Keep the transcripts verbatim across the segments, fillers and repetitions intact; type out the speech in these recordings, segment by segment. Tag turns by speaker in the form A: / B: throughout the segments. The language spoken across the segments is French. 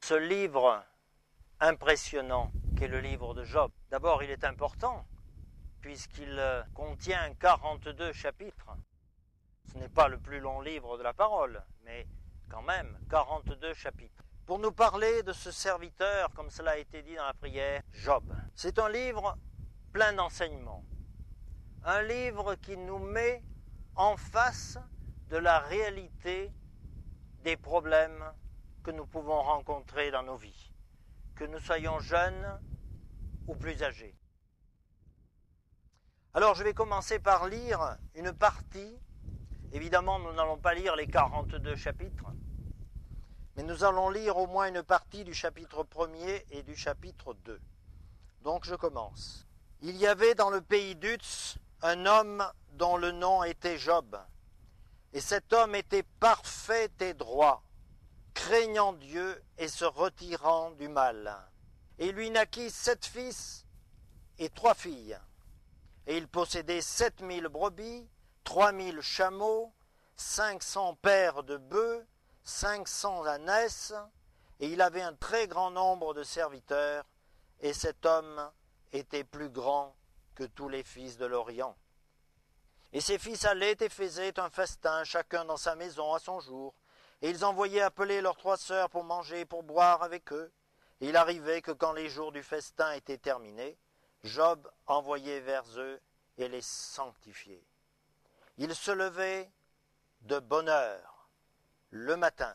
A: Ce livre impressionnant qu'est le livre de Job. D'abord, il est important puisqu'il contient quarante-deux chapitres. Ce n'est pas le plus long livre de la parole, mais quand même quarante-deux chapitres. Pour nous parler de ce serviteur, comme cela a été dit dans la prière, Job. C'est un livre plein d'enseignements. Un livre qui nous met en face de la réalité des problèmes que nous pouvons rencontrer dans nos vies, que nous soyons jeunes ou plus âgés. Alors je vais commencer par lire une partie. Évidemment, nous n'allons pas lire les quarante-deux chapitres, mais nous allons lire au moins une partie du chapitre premier et du chapitre deux. Donc je commence. Il y avait dans le pays d'Uz un homme dont le nom était Job, et cet homme était parfait et droit, craignant Dieu et se retirant du mal. Et il lui naquit sept fils et trois filles. Et il possédait sept mille brebis, trois mille chameaux, cinq cents paires de bœufs, cinq cents ânesses, et il avait un très grand nombre de serviteurs, et cet homme était plus grand que tous les fils de l'Orient. Et ses fils allaient et faisaient un festin, chacun dans sa maison à son jour, et ils envoyaient appeler leurs trois sœurs pour manger et pour boire avec eux. Et il arrivait que quand les jours du festin étaient terminés, Job envoyait vers eux et les sanctifiait. Il se levait de bonne heure, le matin,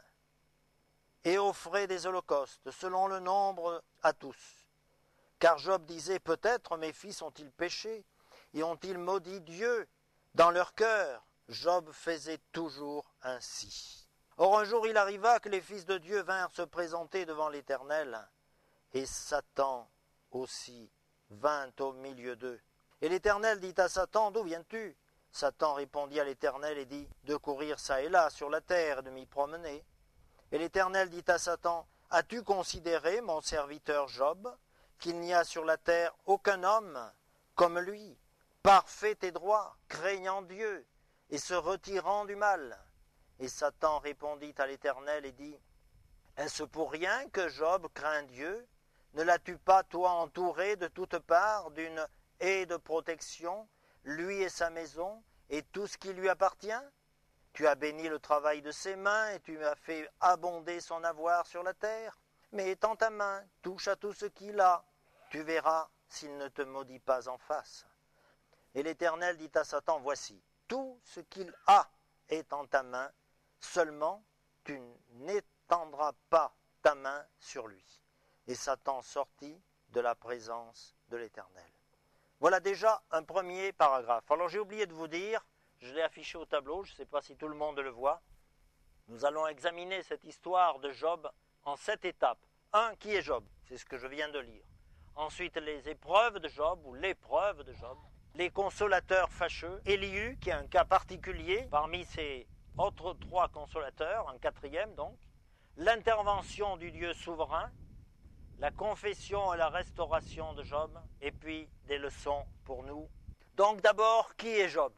A: et offrait des holocaustes, selon le nombre à tous. Car Job disait, peut-être mes fils ont-ils péché, et ont-ils maudit Dieu dans leur cœur? Job faisait toujours ainsi. Or un jour il arriva que les fils de Dieu vinrent se présenter devant l'Éternel, et Satan aussi vint au milieu d'eux. Et l'Éternel dit à Satan, d'où viens-tu? Satan répondit à l'Éternel et dit, de courir çà et là sur la terre et de m'y promener. Et l'Éternel dit à Satan, as-tu considéré, mon serviteur Job, qu'il n'y a sur la terre aucun homme comme lui, parfait et droit, craignant Dieu et se retirant du mal? Et Satan répondit à l'Éternel et dit, est-ce pour rien que Job craint Dieu? Ne l'as-tu pas, toi, entouré de toutes parts d'une haie de protection, lui et sa maison, et tout ce qui lui appartient? Tu as béni le travail de ses mains, et tu as fait abonder son avoir sur la terre. Mais étends ta main, touche à tout ce qu'il a, tu verras s'il ne te maudit pas en face. Et l'Éternel dit à Satan, voici, tout ce qu'il a est en ta main, seulement tu n'étendras pas ta main sur lui. Et Satan sortit de la présence de l'Éternel. Voilà déjà un premier paragraphe. Alors j'ai oublié de vous dire, je l'ai affiché au tableau, je ne sais pas si tout le monde le voit. Nous allons examiner cette histoire de Job en sept étapes. Un, qui est Job? C'est ce que je viens de lire. Ensuite, les épreuves de Job, ou l'épreuve de Job. Les consolateurs fâcheux. Élihu, qui est un cas particulier parmi ces autres trois consolateurs, un quatrième donc. L'intervention du Dieu souverain. La confession et la restauration de Job. Et puis, des leçons pour nous. Donc d'abord, qui est Job?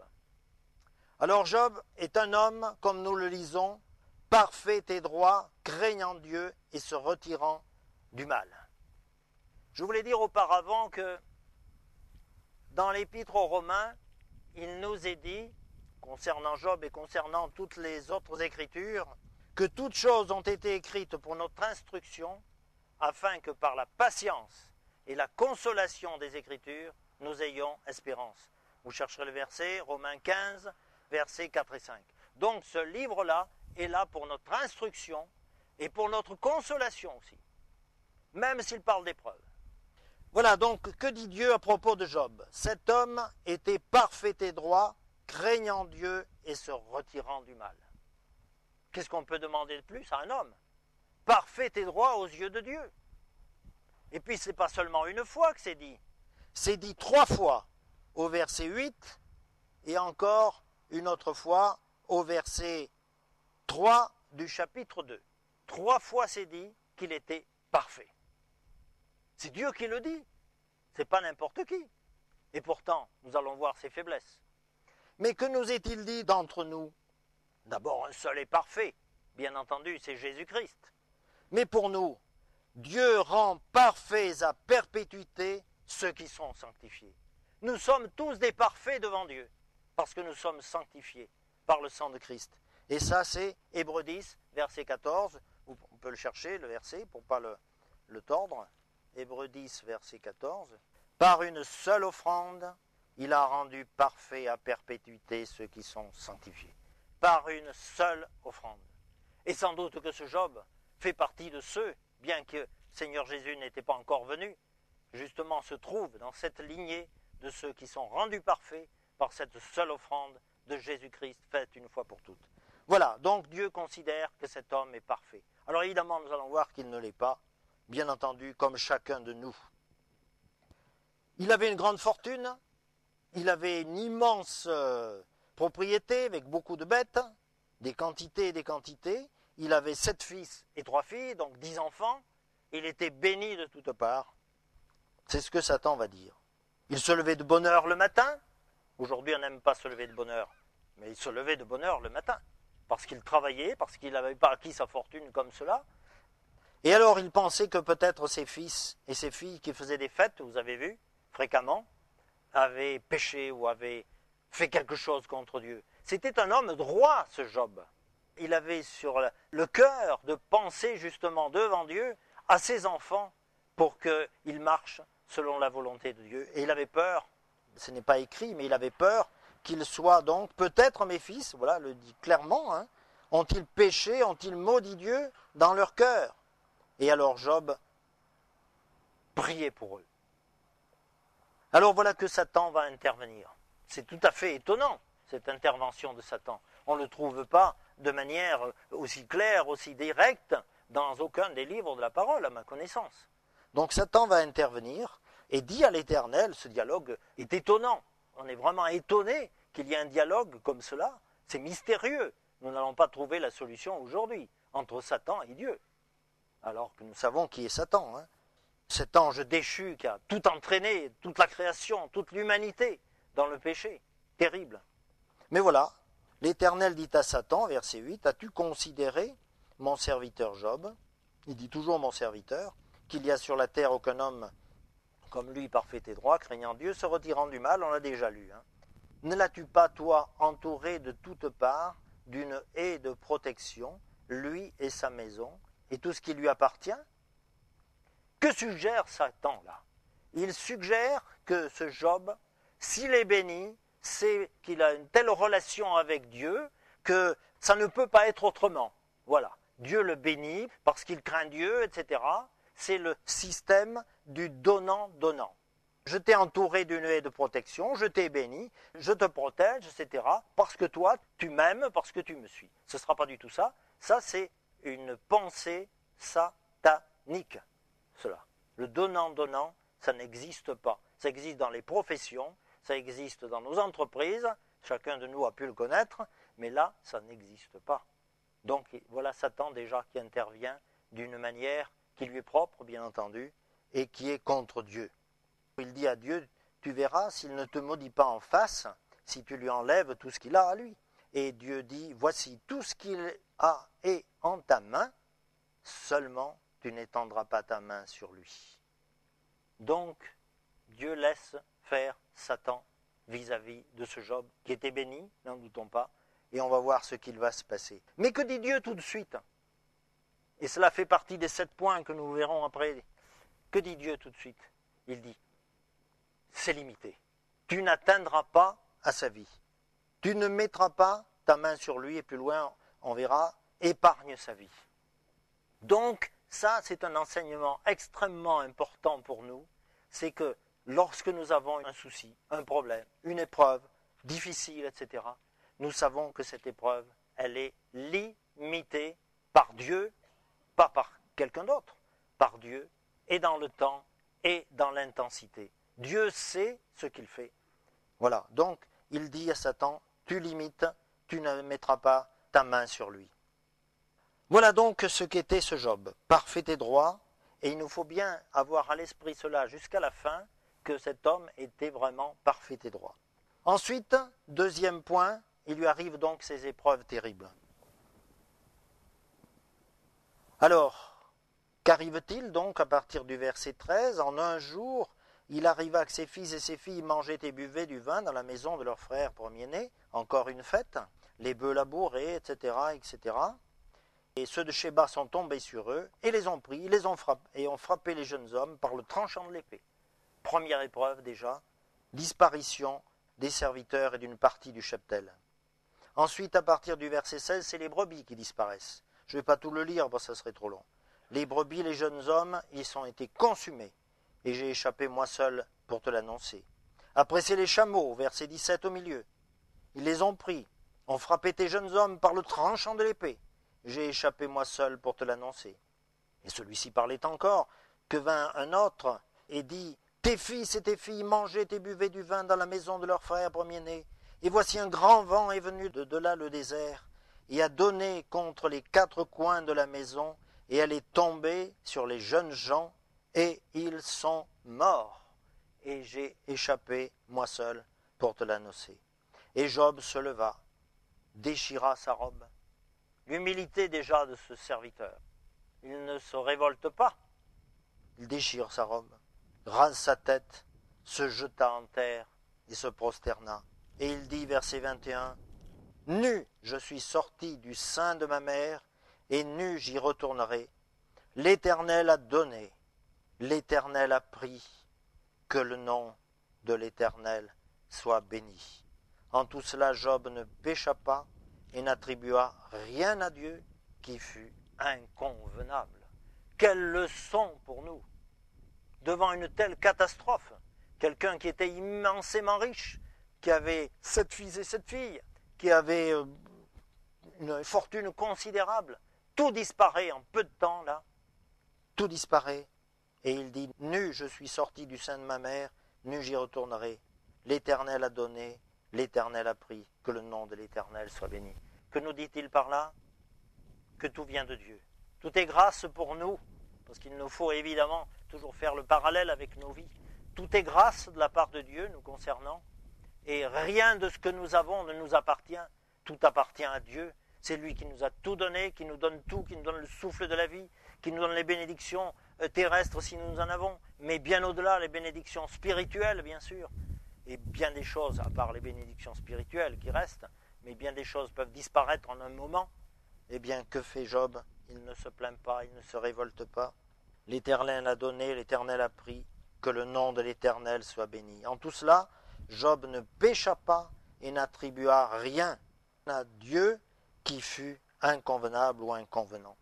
A: Alors Job est un homme, comme nous le lisons, parfait et droit, craignant Dieu et se retirant du mal. Je voulais dire auparavant que dans l'Épître aux Romains, il nous est dit, concernant Job et concernant toutes les autres Écritures, que toutes choses ont été écrites pour notre instruction, afin que par la patience et la consolation des Écritures, nous ayons espérance. Vous chercherez le verset, Romains quinze, versets quatre et cinq. Donc ce livre-là est là pour notre instruction et pour notre consolation aussi, même s'il parle d'épreuves. Voilà, donc, que dit Dieu à propos de Job? Cet homme était parfait et droit, craignant Dieu et se retirant du mal. Qu'est-ce qu'on peut demander de plus à un homme? Parfait et droit aux yeux de Dieu. Et puis, ce n'est pas seulement une fois que c'est dit. C'est dit trois fois au verset huit et encore une autre fois au verset trois du chapitre deux. Trois fois c'est dit qu'il était parfait. C'est Dieu qui le dit, c'est pas n'importe qui. Et pourtant, nous allons voir ses faiblesses. Mais que nous est-il dit d'entre nous? D'abord, un seul est parfait, bien entendu, c'est Jésus-Christ. Mais pour nous, Dieu rend parfaits à perpétuité ceux qui sont sanctifiés. Nous sommes tous des parfaits devant Dieu, parce que nous sommes sanctifiés par le sang de Christ. Et ça, c'est Hébreux dix, verset quatorze. On peut le chercher, le verset, pour ne pas le, le tordre. Hébreux dix, verset quatorze. Par une seule offrande, il a rendu parfaits à perpétuité ceux qui sont sanctifiés. Par une seule offrande. Et sans doute que ce Job fait partie de ceux, bien que Seigneur Jésus n'était pas encore venu, justement se trouve dans cette lignée de ceux qui sont rendus parfaits par cette seule offrande de Jésus-Christ faite une fois pour toutes. Voilà, donc Dieu considère que cet homme est parfait. Alors évidemment, nous allons voir qu'il ne l'est pas, bien entendu, comme chacun de nous. Il avait une grande fortune, il avait une immense euh, propriété avec beaucoup de bêtes, des quantités et des quantités. Il avait sept fils et trois filles, donc dix enfants. Il était béni de toutes parts. C'est ce que Satan va dire. Il se levait de bonne heure le matin. Aujourd'hui, on n'aime pas se lever de bonne heure, mais il se levait de bonne heure le matin, parce qu'il travaillait, parce qu'il n'avait pas acquis sa fortune comme cela. Et alors, il pensait que peut-être ses fils et ses filles qui faisaient des fêtes, vous avez vu, fréquemment, avaient péché ou avaient fait quelque chose contre Dieu. C'était un homme droit, ce Job. Il avait sur le cœur de penser justement devant Dieu à ses enfants pour qu'ils marchent selon la volonté de Dieu. Et il avait peur, ce n'est pas écrit, mais il avait peur qu'ils soient donc, peut-être mes fils, voilà, le dit clairement, hein, ont-ils péché, ont-ils maudit Dieu dans leur cœur? Et alors Job priait pour eux. Alors voilà que Satan va intervenir. C'est tout à fait étonnant, cette intervention de Satan. On ne le trouve pas de manière aussi claire, aussi directe, dans aucun des livres de la parole, à ma connaissance. Donc Satan va intervenir et dit à l'Éternel, ce dialogue est étonnant. On est vraiment étonné qu'il y ait un dialogue comme cela. C'est mystérieux. Nous n'allons pas trouver la solution aujourd'hui entre Satan et Dieu. Alors que nous savons qui est Satan. Hein. Cet ange déchu qui a tout entraîné, toute la création, toute l'humanité dans le péché. Terrible. Mais voilà, l'Éternel dit à Satan, verset huit, « As-tu considéré mon serviteur Job ?» Il dit toujours mon serviteur, qu'il y a sur la terre aucun homme comme lui parfait et droit, craignant Dieu, se retirant du mal, on l'a déjà lu. Hein. Ne l'as-tu pas, toi, entouré de toutes parts d'une haie de protection, lui et sa maison, et tout ce qui lui appartient? Que suggère Satan là? Il suggère que ce Job, s'il est béni, c'est qu'il a une telle relation avec Dieu que ça ne peut pas être autrement. Voilà, Dieu le bénit parce qu'il craint Dieu, et cetera. C'est le système du donnant-donnant. Je t'ai entouré d'une haie de protection, je t'ai béni, je te protège, et cetera. Parce que toi, tu m'aimes, parce que tu me suis. Ce ne sera pas du tout ça. Ça, c'est une pensée satanique, cela. Le donnant-donnant, ça n'existe pas. Ça existe dans les professions, ça existe dans nos entreprises, chacun de nous a pu le connaître, mais là, ça n'existe pas. Donc, voilà Satan déjà qui intervient d'une manière qui lui est propre, bien entendu, et qui est contre Dieu. Il dit à Dieu, tu verras s'il ne te maudit pas en face, si tu lui enlèves tout ce qu'il a à lui. Et Dieu dit, voici tout ce qu'il a est en ta main, seulement tu n'étendras pas ta main sur lui. Donc, Dieu laisse faire Satan vis-à-vis de ce Job, qui était béni, n'en doutons pas, et on va voir ce qu'il va se passer. Mais que dit Dieu tout de suite? Et cela fait partie des sept points que nous verrons après. Que dit Dieu tout de suite? Il dit, c'est limité. Tu n'atteindras pas à sa vie. Tu ne mettras pas ta main sur lui, et plus loin, on verra, épargne sa vie. Donc, ça, c'est un enseignement extrêmement important pour nous. C'est que lorsque nous avons un souci, un problème, une épreuve difficile, et cetera, nous savons que cette épreuve, elle est limitée par Dieu, pas par quelqu'un d'autre, par Dieu, et dans le temps, et dans l'intensité. Dieu sait ce qu'il fait. Voilà, donc il dit à Satan, tu limites, tu ne mettras pas ta main sur lui. Voilà donc ce qu'était ce Job, parfait et droit, et il nous faut bien avoir à l'esprit cela jusqu'à la fin, que cet homme était vraiment parfait et droit. Ensuite, deuxième point, il lui arrive donc ces épreuves terribles. Alors, Qu'arrive-t-il donc à partir du verset treize? En un jour, il arriva que ses fils et ses filles mangeaient et buvaient du vin dans la maison de leur frère premier-né, encore une fête, les bœufs labourés, et cetera, et cetera. Et ceux de Sheba sont tombés sur eux, et les ont pris, les ont frappés, et ont frappé les jeunes hommes par le tranchant de l'épée. Première épreuve déjà, disparition des serviteurs et d'une partie du cheptel. Ensuite, à partir du verset seize, c'est les brebis qui disparaissent. Je ne vais pas tout le lire, parce que ça serait trop long. Les brebis, les jeunes hommes, ils ont été consumés, et j'ai échappé moi seul pour te l'annoncer. Après, c'est les chameaux, verset dix-sept au milieu. Ils les ont pris, ont frappé tes jeunes hommes par le tranchant de l'épée. J'ai échappé moi seul pour te l'annoncer. Et celui-ci parlait encore, que vint un autre et dit, tes fils et tes filles mangeaient et buvaient du vin dans la maison de leur frère premier-né. Et voici un grand vent est venu de, de là le désert, et a donné contre les quatre coins de la maison, et elle est tombée sur les jeunes gens, et ils sont morts. Et j'ai échappé moi seul pour te l'annoncer. Et Job se leva, déchira sa robe. L'humilité déjà de ce serviteur. Il ne se révolte pas. Il déchire sa robe, rase sa tête, se jeta en terre et se prosterna. Et il dit, verset vingt et un, « Nu je suis sorti du sein de ma mère, et nu j'y retournerai. L'Éternel a donné, l'Éternel a pris, que le nom de l'Éternel soit béni. » En tout cela, Job ne pécha pas, et n'attribua rien à Dieu qui fût inconvenable. Quelle leçon pour nous! Devant une telle catastrophe, quelqu'un qui était immensément riche, qui avait sept fils et sept filles, qui avait une fortune considérable, tout disparaît en peu de temps, là. Tout disparaît. Et il dit, nu je suis sorti du sein de ma mère, nu j'y retournerai. L'Éternel a donné, l'Éternel a pris, que le nom de l'Éternel soit béni. Que nous dit-il par là? Que tout vient de Dieu. Tout est grâce pour nous, parce qu'il nous faut évidemment toujours faire le parallèle avec nos vies. Tout est grâce de la part de Dieu nous concernant, et rien de ce que nous avons ne nous appartient. Tout appartient à Dieu. C'est lui qui nous a tout donné, qui nous donne tout, qui nous donne le souffle de la vie, qui nous donne les bénédictions terrestres si nous en avons, mais bien au-delà, les bénédictions spirituelles, bien sûr. Et bien des choses, à part les bénédictions spirituelles qui restent, mais bien des choses peuvent disparaître en un moment. Eh bien, que fait Job? Il ne se plaint pas, il ne se révolte pas. L'Éternel a donné, l'Éternel a pris, que le nom de l'Éternel soit béni. En tout cela, Job ne pécha pas et n'attribua rien à Dieu qui fût inconvenable ou inconvenant.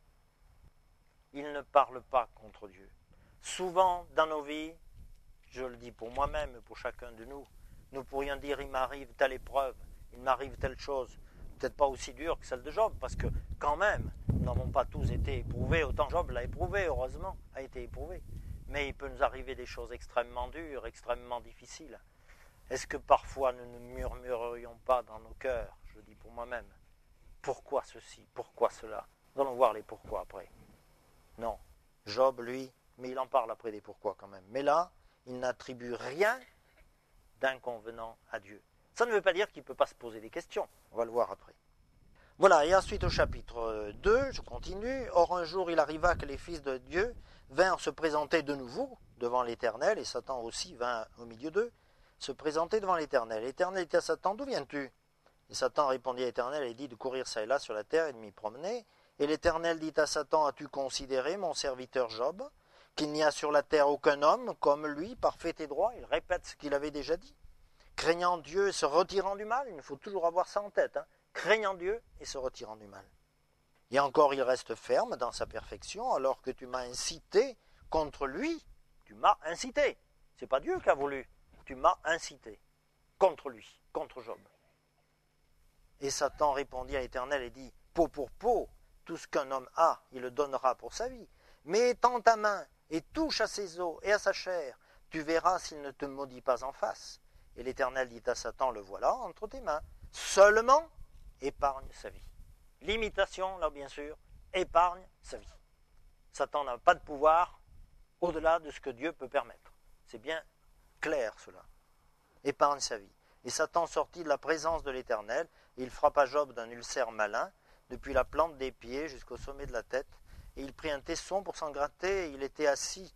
A: Il ne parle pas contre Dieu. Souvent dans nos vies, je le dis pour moi-même, pour chacun de nous, nous pourrions dire, il m'arrive telle épreuve, il m'arrive telle chose, peut-être pas aussi dure que celle de Job, parce que quand même, nous n'avons pas tous été éprouvés, autant Job l'a éprouvé, heureusement, a été éprouvé. Mais il peut nous arriver des choses extrêmement dures, extrêmement difficiles. Est-ce que parfois nous ne murmurerions pas dans nos cœurs, je le dis pour moi-même, pourquoi ceci, pourquoi cela? Nous allons voir les pourquoi après. Non, Job, lui, mais il en parle après des pourquoi quand même. Mais là, il n'attribue rien d'inconvenant à Dieu. Ça ne veut pas dire qu'il ne peut pas se poser des questions, on va le voir après. Voilà, et ensuite au chapitre deux, je continue. Or un jour il arriva que les fils de Dieu vinrent se présenter de nouveau devant l'Éternel, et Satan aussi vint au milieu d'eux, se présenter devant l'Éternel. L'Éternel dit à Satan, d'où viens-tu? Et Satan répondit à l'Éternel et dit de courir ça et là sur la terre et de m'y promener. Et l'Éternel dit à Satan, as-tu considéré mon serviteur Job, qu'il n'y a sur la terre aucun homme comme lui, parfait et droit? Il répète ce qu'il avait déjà dit. Craignant Dieu et se retirant du mal, il faut toujours avoir ça en tête, hein. Craignant Dieu et se retirant du mal. Et encore il reste ferme dans sa perfection, alors que tu m'as incité contre lui, tu m'as incité. C'est pas Dieu qui a voulu, tu m'as incité contre lui, contre Job. Et Satan répondit à l'Éternel et dit, peau pour peau, tout ce qu'un homme a, il le donnera pour sa vie. Mais étends ta main et touche à ses os et à sa chair, tu verras s'il ne te maudit pas en face. Et l'Éternel dit à Satan, le voilà entre tes mains, seulement épargne sa vie. L'imitation, là bien sûr, épargne sa vie. Satan n'a pas de pouvoir au-delà de ce que Dieu peut permettre. C'est bien clair cela. Épargne sa vie. Et Satan sortit de la présence de l'Éternel, et il frappa Job d'un ulcère malin, depuis la plante des pieds jusqu'au sommet de la tête, et il prit un tesson pour s'en gratter, et il était assis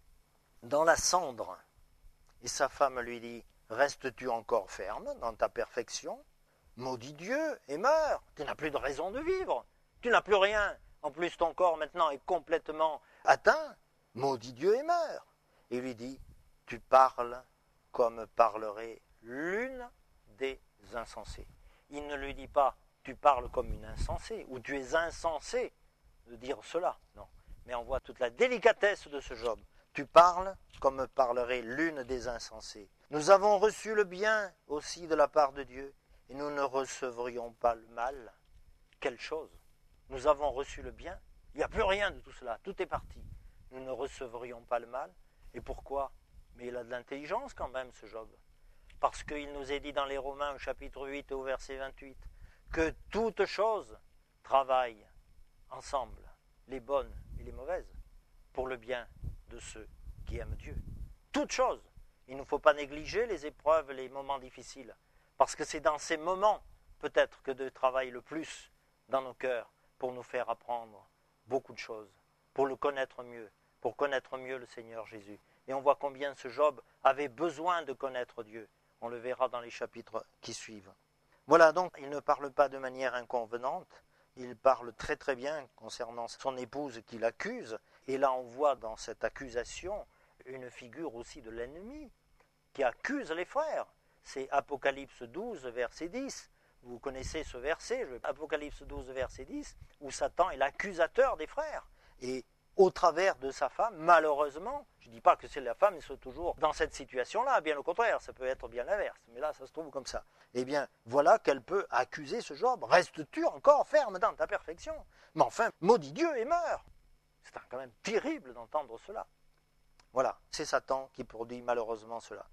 A: dans la cendre. Et sa femme lui dit, restes-tu encore ferme dans ta perfection? Maudit Dieu et meurs, tu n'as plus de raison de vivre, tu n'as plus rien, en plus ton corps maintenant est complètement atteint, maudit Dieu et meurs. Et il lui dit, tu parles comme parlerait l'une des insensées. Il ne lui dit pas, tu parles comme une insensée, ou tu es insensé de dire cela, non. Mais on voit toute la délicatesse de ce Job. Tu parles comme parlerait l'une des insensées. Nous avons reçu le bien aussi de la part de Dieu, et nous ne recevrions pas le mal. Quelle chose! Nous avons reçu le bien, il n'y a plus rien de tout cela, tout est parti. Nous ne recevrions pas le mal. Et pourquoi? Mais il a de l'intelligence quand même, ce Job. Parce qu'il nous est dit dans les Romains, au chapitre huit et au verset vingt-huit, que toutes choses travaillent ensemble, les bonnes et les mauvaises, pour le bien de ceux qui aiment Dieu. Toutes choses. Il ne faut pas négliger les épreuves, les moments difficiles, parce que c'est dans ces moments, peut-être, que Dieu travaille le plus dans nos cœurs pour nous faire apprendre beaucoup de choses, pour le connaître mieux, pour connaître mieux le Seigneur Jésus. Et on voit combien ce Job avait besoin de connaître Dieu. On le verra dans les chapitres qui suivent. Voilà, donc, il ne parle pas de manière inconvenante, il parle très très bien concernant son épouse qu'il accuse, et là on voit dans cette accusation une figure aussi de l'ennemi, qui accuse les frères. C'est Apocalypse douze, verset dix, vous connaissez ce verset, Apocalypse douze, verset dix, où Satan est l'accusateur des frères, et au travers de sa femme, malheureusement, je ne dis pas que c'est la femme qui soit toujours dans cette situation-là, bien au contraire, ça peut être bien l'inverse, mais là ça se trouve comme ça. Eh bien, voilà qu'elle peut accuser ce Job. Restes-tu encore ferme dans ta perfection? Mais enfin, maudit Dieu et meurs. C'est quand même terrible d'entendre cela. Voilà, c'est Satan qui produit malheureusement cela.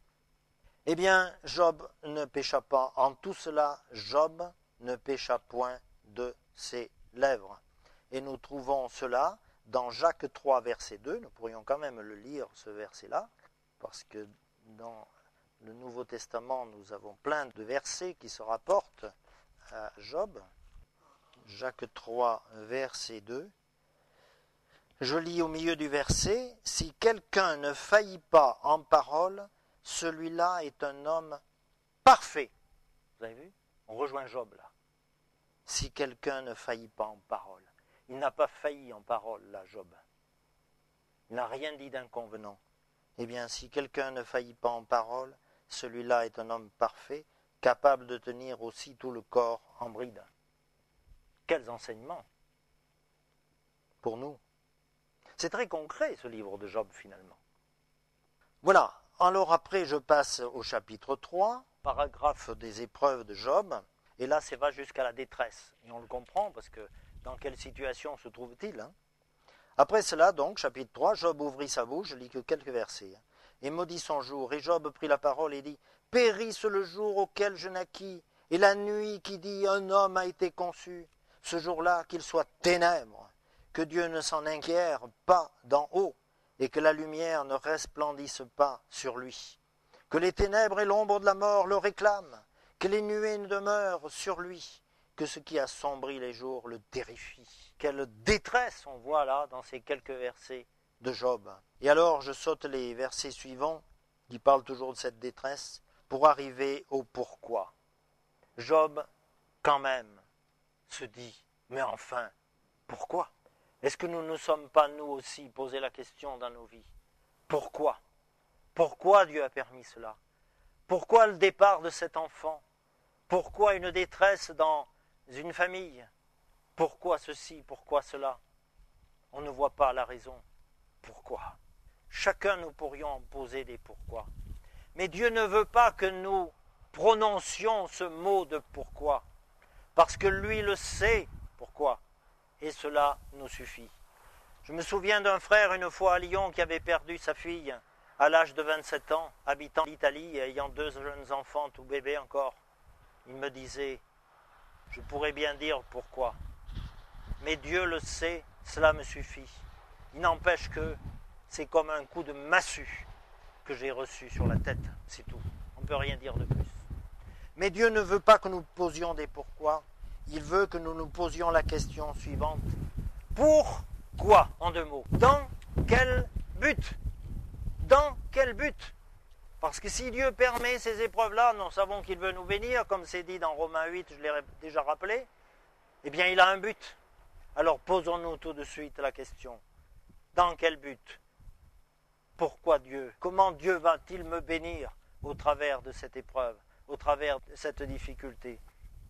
A: Eh bien, Job ne pécha pas. En tout cela, Job ne pécha point de ses lèvres. Et nous trouvons cela dans Jacques trois, verset deux, nous pourrions quand même le lire, ce verset-là, parce que dans le Nouveau Testament, nous avons plein de versets qui se rapportent à Job. Jacques trois, verset deux. Je lis au milieu du verset, « Si quelqu'un ne faillit pas en parole, celui-là est un homme parfait. » Vous avez vu? On rejoint Job là. « Si quelqu'un ne faillit pas en parole. » Il n'a pas failli en parole, là, Job. Il n'a rien dit d'inconvenant. Eh bien, si quelqu'un ne faillit pas en parole, celui-là est un homme parfait, capable de tenir aussi tout le corps en bride. Quels enseignements pour nous. C'est très concret, ce livre de Job, finalement. Voilà. Alors après, je passe au chapitre trois, paragraphe des épreuves de Job. Et là, ça va jusqu'à la détresse. Et on le comprend, parce que dans quelle situation se trouve-t-il, hein? Après cela, donc, chapitre trois, Job ouvrit sa bouche, je lis que quelques versets, hein, et maudit son jour. Et Job prit la parole et dit, « Périsse le jour auquel je naquis, et la nuit qui dit, un homme a été conçu. Ce jour-là, qu'il soit ténèbres, que Dieu ne s'en inquière pas d'en haut, et que la lumière ne resplendisse pas sur lui. Que les ténèbres et l'ombre de la mort le réclament, que les nuées ne demeurent sur lui, que ce qui assombrit les jours le terrifie. » Quelle détresse on voit là dans ces quelques versets de Job. Et alors je saute les versets suivants, qui parlent toujours de cette détresse, pour arriver au pourquoi. Job, quand même, se dit, mais enfin, pourquoi? Est-ce que nous ne sommes pas, nous aussi, posé la question dans nos vies? Pourquoi? Pourquoi Dieu a permis cela? Pourquoi le départ de cet enfant? Pourquoi une détresse dans une famille? Pourquoi ceci? Pourquoi cela? On ne voit pas la raison. Pourquoi? Chacun nous pourrions poser des pourquoi. Mais Dieu ne veut pas que nous prononcions ce mot de pourquoi. Parce que lui le sait pourquoi. Et cela nous suffit. Je me souviens d'un frère une fois à Lyon qui avait perdu sa fille à l'âge de vingt-sept ans, habitant l'Italie et ayant deux jeunes enfants, tout bébés encore. Il me disait, je pourrais bien dire pourquoi. Mais Dieu le sait, cela me suffit. Il n'empêche que c'est comme un coup de massue que j'ai reçu sur la tête, c'est tout. On ne peut rien dire de plus. Mais Dieu ne veut pas que nous posions des pourquoi. Il veut que nous nous posions la question suivante. Pour Pourquoi, en deux mots? Dans quel but? Dans quel but? Parce que si Dieu permet ces épreuves-là, nous savons qu'il veut nous bénir, comme c'est dit dans Romains huit, je l'ai déjà rappelé, eh bien il a un but. Alors posons-nous tout de suite la question. Dans quel but? Pourquoi Dieu? Comment Dieu va-t-il me bénir au travers de cette épreuve, au travers de cette difficulté?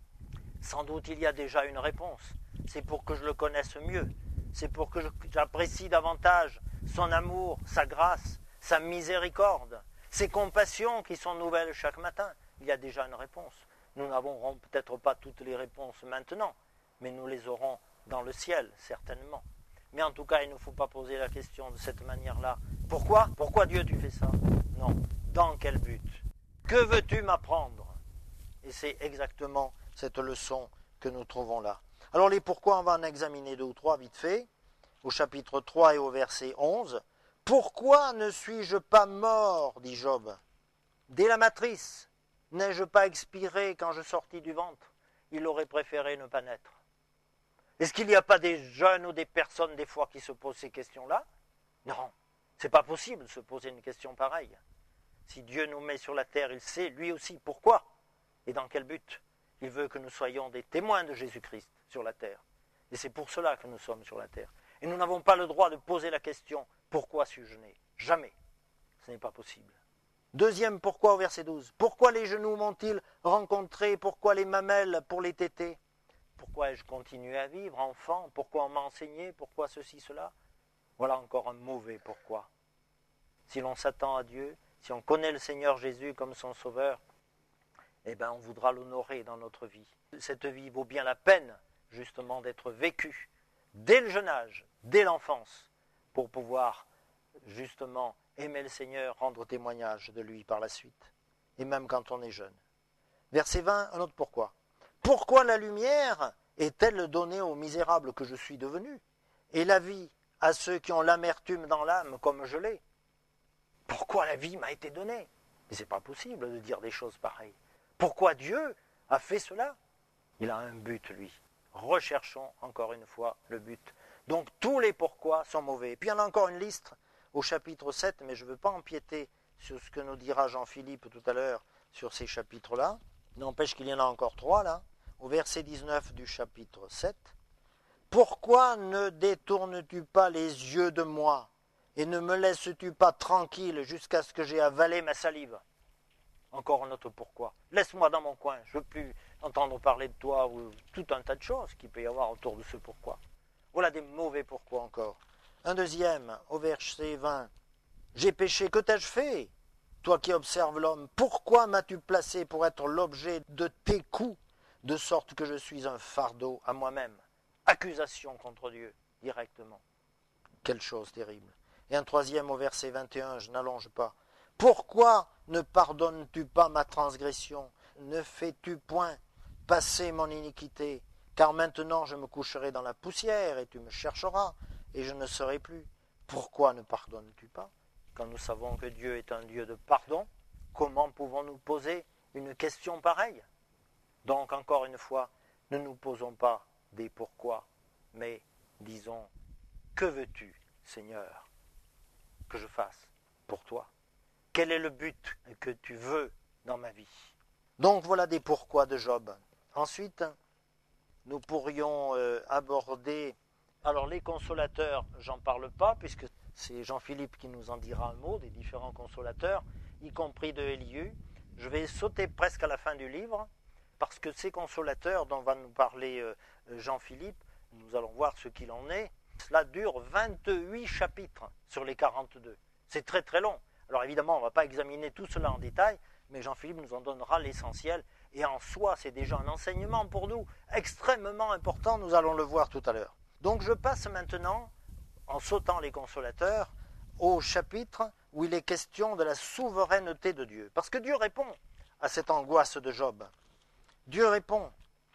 A: Sans doute il y a déjà une réponse. C'est pour que je le connaisse mieux. C'est pour que j'apprécie davantage son amour, sa grâce, sa miséricorde, ses compassions qui sont nouvelles chaque matin. Il y a déjà une réponse. Nous n'avons peut-être pas toutes les réponses maintenant, mais nous les aurons dans le ciel, certainement. Mais en tout cas, il ne faut pas poser la question de cette manière-là. Pourquoi? Pourquoi Dieu tu fais ça? Non. Dans quel but? Que veux-tu m'apprendre? Et c'est exactement cette leçon que nous trouvons là. Alors les pourquoi, on va en examiner deux ou trois vite fait, au chapitre trois et au verset onze. Pourquoi ne suis-je pas mort, dit Job? Dès la matrice, n'ai-je pas expiré quand je sortis du ventre? Il aurait préféré ne pas naître. Est-ce qu'il n'y a pas des jeunes ou des personnes des fois qui se posent ces questions-là? Non, c'est pas possible de se poser une question pareille. Si Dieu nous met sur la terre, il sait lui aussi pourquoi et dans quel but. Il veut que nous soyons des témoins de Jésus-Christ sur la terre. Et c'est pour cela que nous sommes sur la terre. Et nous n'avons pas le droit de poser la question « Pourquoi suis-je né ?» Jamais. Ce n'est pas possible. Deuxième pourquoi au verset douze. Pourquoi les genoux m'ont-ils rencontré? Pourquoi les mamelles pour les tétés? Pourquoi ai-je continué à vivre, enfant? Pourquoi on m'a enseigné? Pourquoi ceci, cela? Voilà encore un mauvais pourquoi. Si l'on s'attend à Dieu, si on connaît le Seigneur Jésus comme son sauveur, eh bien on voudra l'honorer dans notre vie. Cette vie vaut bien la peine, justement, d'être vécue dès le jeune âge, dès l'enfance, pour pouvoir, justement, aimer le Seigneur, rendre témoignage de lui par la suite, et même quand on est jeune. Verset vingt, un autre pourquoi. Pourquoi la lumière est-elle donnée aux misérables que je suis devenu, et la vie à ceux qui ont l'amertume dans l'âme comme je l'ai? Pourquoi la vie m'a été donnée? Mais c'est pas possible de dire des choses pareilles. Pourquoi Dieu a fait cela? Il a un but, lui. Recherchons encore une fois le but. Donc tous les pourquoi sont mauvais. Et puis il y en a encore une liste au chapitre sept, mais je ne veux pas empiéter sur ce que nous dira Jean-Philippe tout à l'heure sur ces chapitres-là. N'empêche qu'il y en a encore trois là. Au verset dix-neuf du chapitre sept. Pourquoi ne détournes-tu pas les yeux de moi et ne me laisses-tu pas tranquille jusqu'à ce que j'ai avalé ma salive? Encore un autre pourquoi. Laisse-moi dans mon coin, je ne veux plus entendre parler de toi ou tout un tas de choses qu'il peut y avoir autour de ce pourquoi. Voilà des mauvais pourquoi encore. Un deuxième, au verset vingt. J'ai péché, que t'ai-je fait? Toi qui observes l'homme, pourquoi m'as-tu placé pour être l'objet de tes coups, de sorte que je suis un fardeau à moi-même? Accusation contre Dieu, directement. Quelle chose terrible. Et un troisième au verset vingt et un, je n'allonge pas. Pourquoi ne pardonnes-tu pas ma transgression? Ne fais-tu point passer mon iniquité? Car maintenant je me coucherai dans la poussière et tu me chercheras et je ne serai plus. Pourquoi ne pardonnes-tu pas? Quand nous savons que Dieu est un Dieu de pardon, comment pouvons-nous poser une question pareille? Donc encore une fois, ne nous posons pas des pourquoi, mais disons, que veux-tu, Seigneur, que je fasse pour toi? Quel est le but que tu veux dans ma vie? Donc voilà des pourquoi de Job. Ensuite, nous pourrions euh, aborder, alors les consolateurs, j'en parle pas, puisque c'est Jean-Philippe qui nous en dira un mot, des différents consolateurs, y compris de Éliu. Je vais sauter presque à la fin du livre, parce que ces consolateurs dont va nous parler euh, Jean-Philippe, nous allons voir ce qu'il en est, cela dure vingt-huit chapitres sur les quarante-deux. C'est très très long. Alors évidemment, on ne va pas examiner tout cela en détail, mais Jean-Philippe nous en donnera l'essentiel. Et en soi, c'est déjà un enseignement pour nous extrêmement important, nous allons le voir tout à l'heure. Donc je passe maintenant, en sautant les consolateurs, au chapitre où il est question de la souveraineté de Dieu. Parce que Dieu répond à cette angoisse de Job. Dieu répond.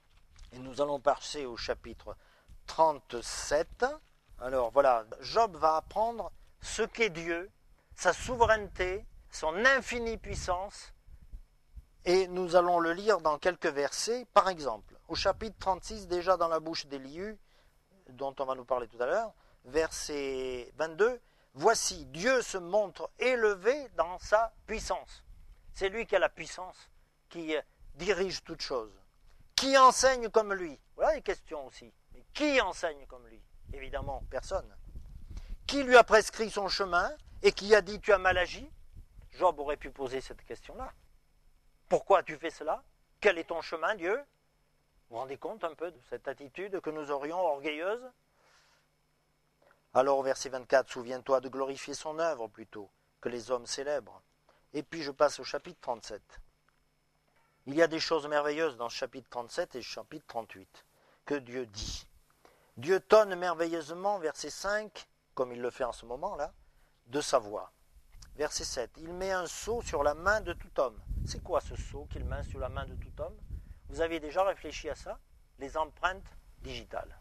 A: Et nous allons passer au chapitre trente-sept. Alors voilà, Job va apprendre ce qu'est Dieu, sa souveraineté, son infinie puissance, et nous allons le lire dans quelques versets. Par exemple, au chapitre trente-six, déjà dans la bouche d'Éliu, dont on va nous parler tout à l'heure, verset vingt-deux, « Voici, Dieu se montre élevé dans sa puissance. » C'est lui qui a la puissance, qui dirige toutes choses. Qui enseigne comme lui? Voilà les questions aussi. Mais qui enseigne comme lui? Évidemment, personne. Qui lui a prescrit son chemin et qui a dit « tu as mal agi » Job aurait pu poser cette question-là. Pourquoi tu fais cela? Quel est ton chemin, Dieu? Vous vous rendez compte un peu de cette attitude que nous aurions orgueilleuse? Alors au verset vingt-quatre, souviens-toi de glorifier son œuvre plutôt que les hommes célèbres. Et puis je passe au chapitre trente-sept. Il y a des choses merveilleuses dans ce chapitre trente-sept et le chapitre trente-huit que Dieu dit. Dieu tonne merveilleusement, verset cinq, comme il le fait en ce moment-là, de sa voix. Verset sept, il met un sceau sur la main de tout homme. C'est quoi ce sceau qu'il met sur la main de tout homme? Vous aviez déjà réfléchi à ça? Les empreintes digitales.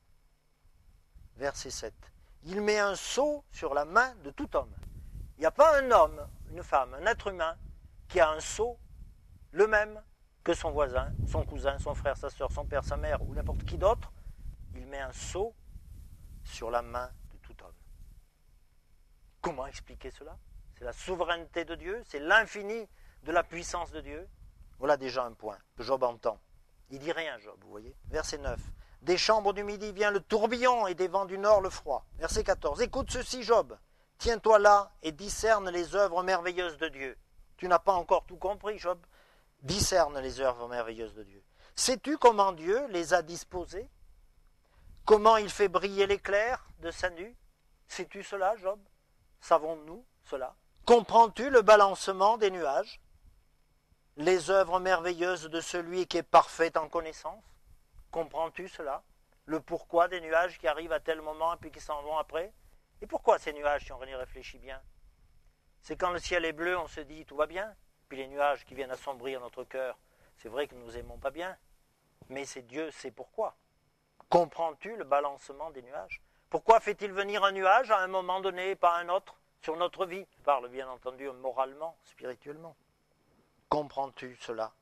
A: Verset sept, il met un sceau sur la main de tout homme. Il n'y a pas un homme, une femme, un être humain qui a un sceau le même que son voisin, son cousin, son frère, sa soeur, son père, sa mère ou n'importe qui d'autre. Il met un sceau sur la main de tout homme. Comment expliquer cela? C'est la souveraineté de Dieu, c'est l'infini de la puissance de Dieu. Voilà déjà un point que Job entend. Il dit rien, Job, vous voyez. Verset neuf. Des chambres du midi vient le tourbillon et des vents du nord le froid. Verset quatorze. Écoute ceci, Job. Tiens-toi là et discerne les œuvres merveilleuses de Dieu. Tu n'as pas encore tout compris, Job. Discerne les œuvres merveilleuses de Dieu. Sais-tu comment Dieu les a disposées? Comment il fait briller l'éclair de sa nue? Sais-tu cela, Job? Savons-nous cela? Comprends-tu le balancement des nuages? Les œuvres merveilleuses de celui qui est parfait en connaissance? Comprends-tu cela? Le pourquoi des nuages qui arrivent à tel moment et puis qui s'en vont après? Et pourquoi ces nuages, si on y réfléchit bien? C'est quand le ciel est bleu, on se dit tout va bien. Puis les nuages qui viennent assombrir notre cœur, c'est vrai que nous n'aimons pas bien. Mais c'est Dieu, c'est pourquoi. Comprends-tu le balancement des nuages? Pourquoi fait-il venir un nuage à un moment donné et pas un autre sur notre vie? Je parle bien entendu moralement, spirituellement. Comprends-tu cela?